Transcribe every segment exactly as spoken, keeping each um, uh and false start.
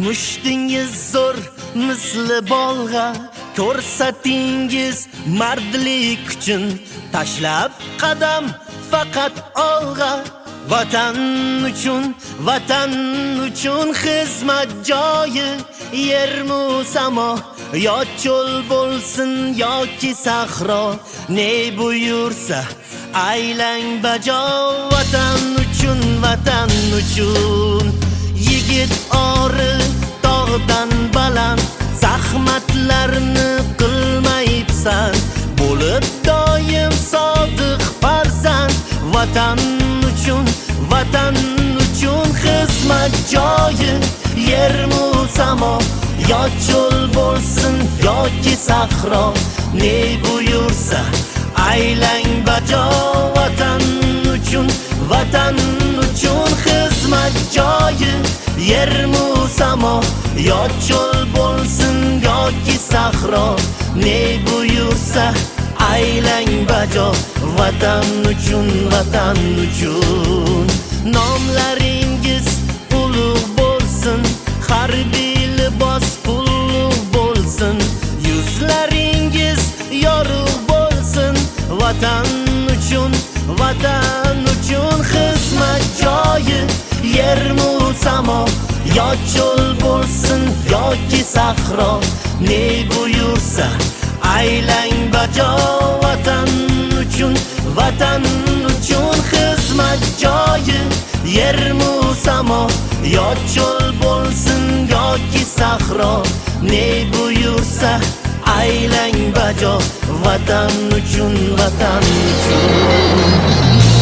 Mushtingiz zo'r misli bolg'a, ko'rsatingiz mardlik kuchin, tashlab qadam faqat olg'a. Vatan uchun, vatan uchun xizmat joyi, yermu samo, yo cho'l bo'lsin yoki sahro, ne buyursa aylang bajo. Vatan uchun, vatan uchun yigit ori tog'dan baland, zahmatlarni qilmayibsan, bo'lib doim sodiq farzand. Vatan uchun, vatan uchun xizmat joyi, yermu samo, yo cho'l bo'lsin yoki sahro, ne buyursa aylang bajo. Vatan uchun, vatan uchun xizmat joyi, yermu samo, yo cho'l bo'lsin yoki sahro, ne buyursa aylang bajo. Vatan uchun, vatan uchun nomlaringiz ulug' bo'lsin, harbiy libos pulluq bo'lsin, yuzlaringiz yorug' bo'lsin. Vatan uchun, vatan uchun xizmat joyi, yermu samo, yo cho'l bo'lsin yoki sahro, ne buyursa aylang bajo. Vatan uchun, vatan uchun xizmat joyi, yermu samo, yo cho'l bo'lsin yoki sahro, ne buyursa aylang bajo. Vatan uchun, vatan uchun.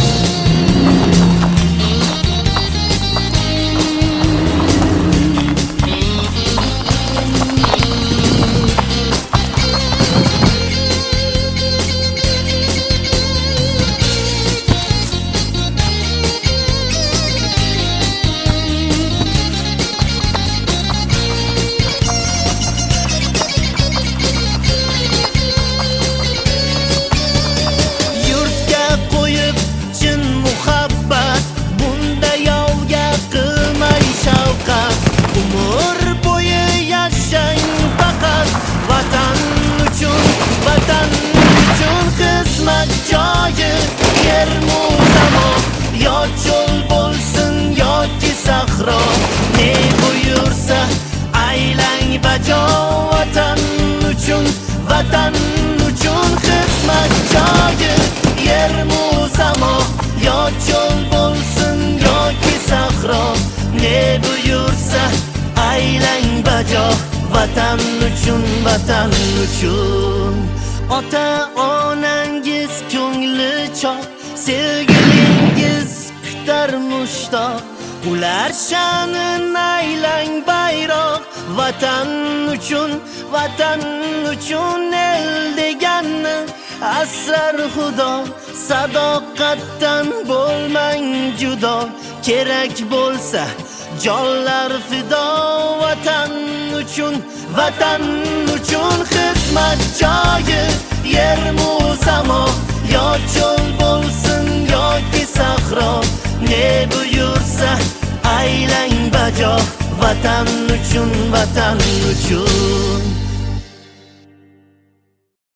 Vatan uchun, vatan uchun xizmat joyi, yermu samo, yo cho'l bo'lsin yoki sahro, ne buyursa aylang bajo. Vatan uchun, vatan uchun ota onangiz ko'ngli chok, sevgilingiz kutar mushtoq, ular sha'nin aylang bayroq. Vatan uchun, vatan uchun el deganni asrar xudo, sadoqatdan bo'lmang judo, kerak bo'lsa jonlar fido. Vatan uchun, vatan uchun xizmat joyi, yermu samo, yo cho'l bo'lsin yoki sahro, ne buyursa aylang bajo. Vatan uchun, vatan uchun